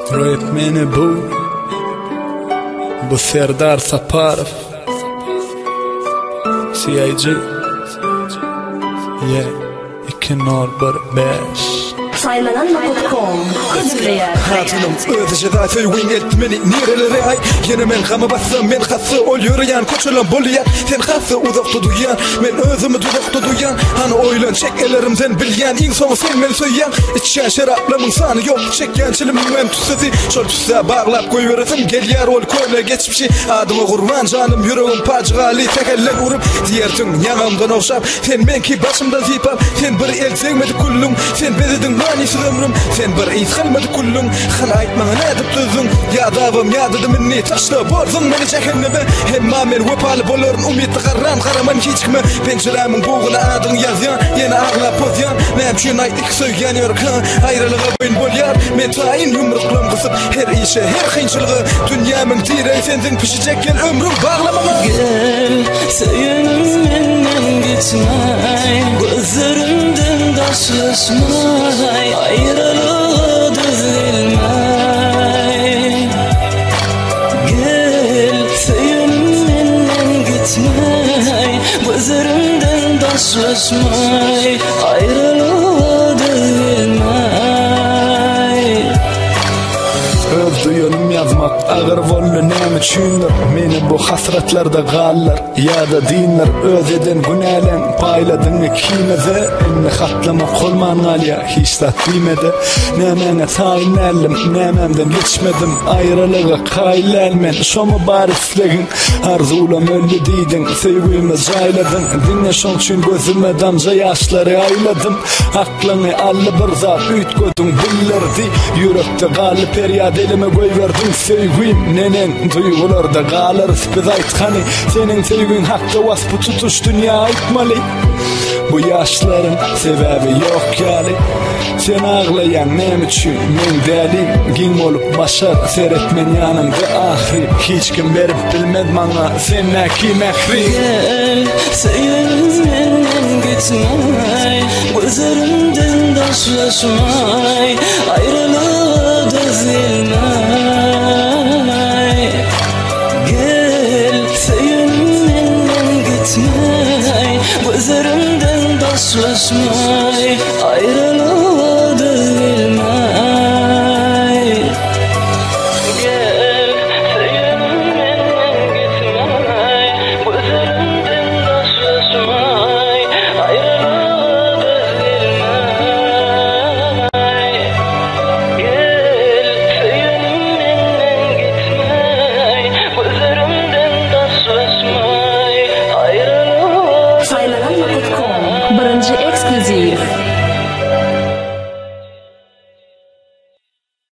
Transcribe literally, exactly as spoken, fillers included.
Öğretmeni bu Bu Serdar Saparov C I G Yeah iki nol bir beş Saymanan nokta com Özgürler Hatınım ödüşe da söyleyin etmeni nerelere ay Yine men kama bassam men khası ol yürüyen koçulan boluyan Sen khası uzakta duyan men özümü uzakta duyan Hani oylan çek ellerimden bilyen İn sonu sen men söyleyen İçen şaraplamın sanı yok çekyen çilimin mem tüsüzi Şol tüsse bağlap koy veresim gel yer ol koyla geçmişi Adıma kurban canım yüreğim pacıgali tekelle vurup Diyertin yanımdan okşap Sen men ki başımda zipap Sen bir el sevmedi kullum Sen bezedin manisi ömrüm Sen bir iz kalmadı kullum Xana aytmana edip düzün Ya davım ya dedim minni taşla borzun Meni cehenneme Hemma men vepalı bolorun umidli qarran Qaraman hiç kime Penceremin boğuna adın yazyan Yine ağla pozyan Nemşin aytlik söygen yorkan Ayrılığa boyun bolyar Men tayin yumruklam kısıp Her işe her kıyınçılığı Dünyamın tire sendin pişecek gel ömrüm bağlamama Gel sayınım menden gitmey Gözlerimden taşlaşmay Ayrılığı düzülmey Gel sayınım menden gitmey Gözlerimden taşlaşmay Ayrılığı düzülmey Öz duyunum yazmak ağır vollu nem üçündür Meni bu hasretlerde gallar Ya da dinler öz eden günelen Payladın kimede Enne hatlama kolman alya Hiç tat bilmedi Nemene tayin ellim Nememden geçmedim Ayrılığa kaylelmen Şomu barislegin Arzulam öllü diydin Sevgimi cayladın Dinle şon için gözüme damca yaşları ayladım Aklını allı bir zat Üt gödün billerdi Yürekte galı peryad elime koy verdin sevgim Nenen duygularda kalır Biz aytkani Senin sevgin hakta vasfı tutuş dünya aytmalı Bu yaşların sebebi yok yani Sen ağlayan nem için men delim Gin olup başar seyretmen yanımda ahri Hiç kim verip bilmez bana sen kim ehri Gel sayınım menden gitmey Gözlerimden taşlaşmay Ayrılığı düzülmey Gel sayınım menden gitmey Gözlerimden taşlaşmay Ayrılığı düzülmey Gel sayınım menden gitmey Gözlerimden taşlaşmay Ayrılığı düzülmey Gel sayınım menden gitmey Gözlerimden taşlaşmay Ayrılığı Saymanan nokta com Birinci ekskluziv